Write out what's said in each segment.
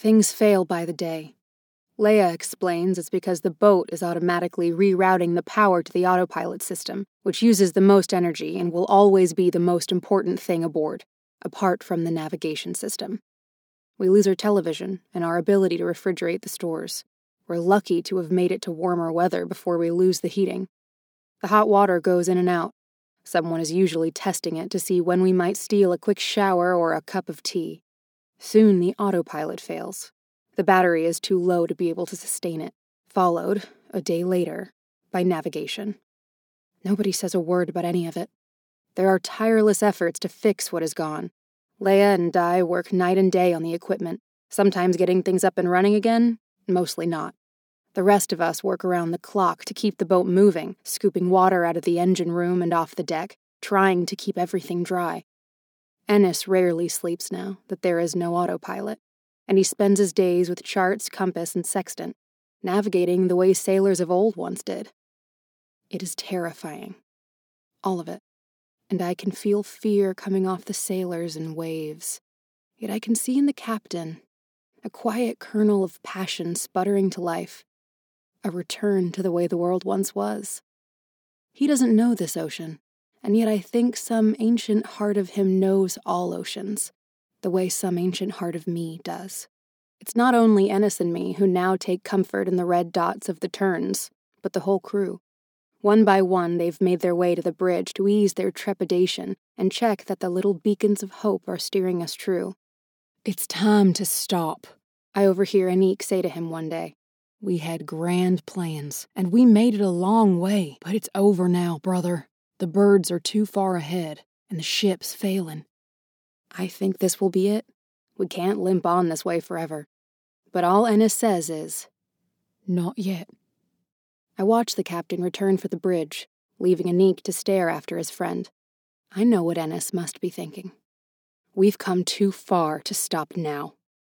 Things fail by the day. Leia explains it's because the boat is automatically rerouting the power to the autopilot system, which uses the most energy and will always be the most important thing aboard, apart from the navigation system. We lose our television and our ability to refrigerate the stores. We're lucky to have made it to warmer weather before we lose the heating. The hot water goes in and out. Someone is usually testing it to see when we might steal a quick shower or a cup of tea. Soon the autopilot fails. The battery is too low to be able to sustain it, followed, a day later, by navigation. Nobody says a word about any of it. There are tireless efforts to fix what is gone. Leia and Di work night and day on the equipment, sometimes getting things up and running again, mostly not. The rest of us work around the clock to keep the boat moving, scooping water out of the engine room and off the deck, trying to keep everything dry. Ennis rarely sleeps now that there is no autopilot, and he spends his days with charts, compass, and sextant, navigating the way sailors of old once did. It is terrifying. All of it. And I can feel fear coming off the sailors in waves. Yet I can see in the captain a quiet kernel of passion sputtering to life, a return to the way the world once was. He doesn't know this ocean, and yet I think some ancient heart of him knows all oceans, the way some ancient heart of me does. It's not only Ennis and me who now take comfort in the red dots of the turns, but the whole crew. One by one, they've made their way to the bridge to ease their trepidation and check that the little beacons of hope are steering us true. "It's time to stop," I overhear Anik say to him one day. "We had grand plans, and we made it a long way, but it's over now, brother. The birds are too far ahead, and the ship's failing." I think this will be it. We can't limp on this way forever. But all Ennis says is, "Not yet." I watch the captain return for the bridge, leaving Anik to stare after his friend. I know what Ennis must be thinking. We've come too far to stop now.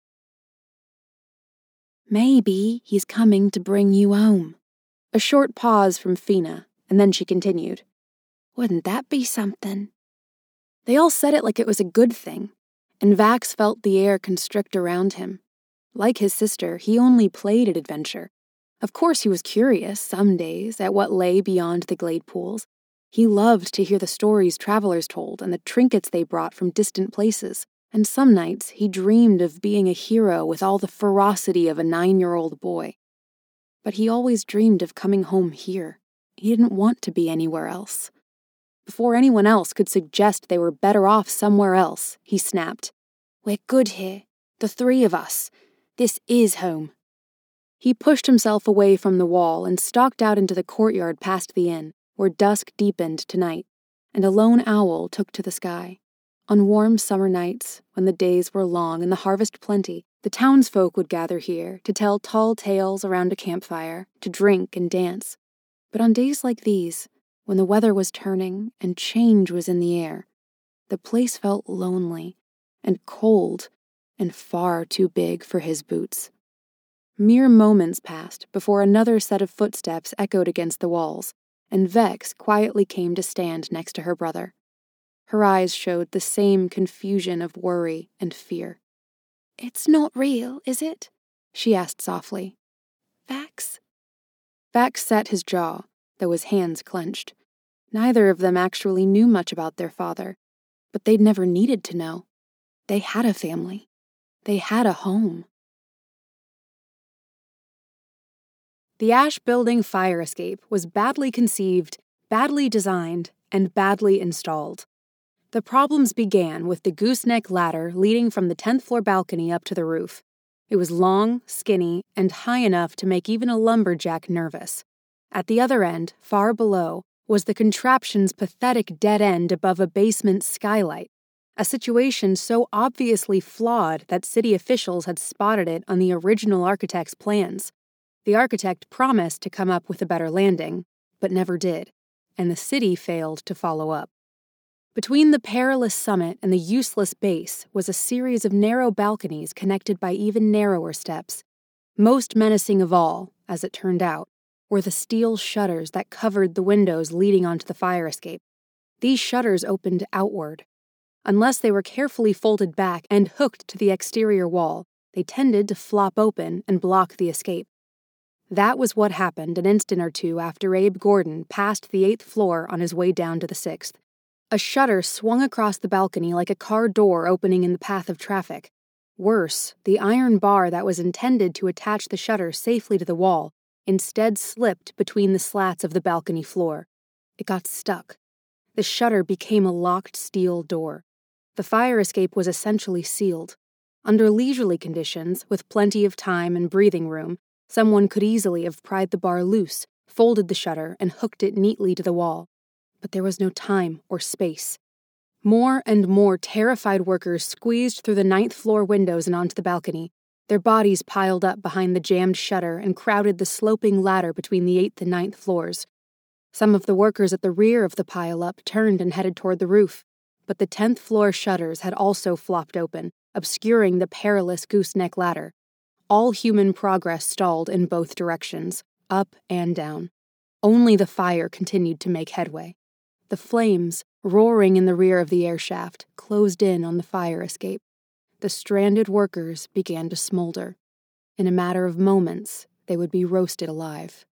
"Maybe he's coming to bring you home." A short pause from Fina, and then she continued, "Wouldn't that be something?" They all said it like it was a good thing, and Vax felt the air constrict around him. Like his sister, he only played at adventure. Of course he was curious, some days, at what lay beyond the glade pools. He loved to hear the stories travelers told and the trinkets they brought from distant places, and some nights he dreamed of being a hero with all the ferocity of a 9-year-old boy. But he always dreamed of coming home here. He didn't want to be anywhere else. Before anyone else could suggest they were better off somewhere else, he snapped, "We're good here, the three of us. This is home." He pushed himself away from the wall and stalked out into the courtyard past the inn, where dusk deepened to night, and a lone owl took to the sky. On warm summer nights, when the days were long and the harvest plenty, the townsfolk would gather here to tell tall tales around a campfire, to drink and dance. But on days like these, when the weather was turning and change was in the air, the place felt lonely and cold and far too big for his boots. Mere moments passed before another set of footsteps echoed against the walls, and Vex quietly came to stand next to her brother. Her eyes showed the same confusion of worry and fear. "It's not real, is it?" she asked softly. "Vax?" Vax set his jaw, though his hands clenched. Neither of them actually knew much about their father, but they'd never needed to know. They had a family. They had a home. The Ash Building fire escape was badly conceived, badly designed, and badly installed. The problems began with the gooseneck ladder leading from the 10th floor balcony up to the roof. It was long, skinny, and high enough to make even a lumberjack nervous. At the other end, far below, was the contraption's pathetic dead end above a basement skylight, a situation so obviously flawed that city officials had spotted it on the original architect's plans. The architect promised to come up with a better landing, but never did, and the city failed to follow up. Between the perilous summit and the useless base was a series of narrow balconies connected by even narrower steps. Most menacing of all, as it turned out, were the steel shutters that covered the windows leading onto the fire escape. These shutters opened outward. Unless they were carefully folded back and hooked to the exterior wall, they tended to flop open and block the escape. That was what happened an instant or two after Abe Gordon passed the 8th floor on his way down to the 6th. A shutter swung across the balcony like a car door opening in the path of traffic. Worse, the iron bar that was intended to attach the shutter safely to the wall instead slipped between the slats of the balcony floor. It got stuck. The shutter became a locked steel door. The fire escape was essentially sealed. Under leisurely conditions, with plenty of time and breathing room, someone could easily have pried the bar loose, folded the shutter, and hooked it neatly to the wall. But there was no time or space. More and more terrified workers squeezed through the 9th floor windows and onto the balcony. Their bodies piled up behind the jammed shutter and crowded the sloping ladder between the 8th and 9th floors. Some of the workers at the rear of the pile-up turned and headed toward the roof, but the 10th floor shutters had also flopped open, obscuring the perilous gooseneck ladder. All human progress stalled in both directions, up and down. Only the fire continued to make headway. The flames, roaring in the rear of the air shaft, closed in on the fire escape. The stranded workers began to smolder. In a matter of moments, they would be roasted alive.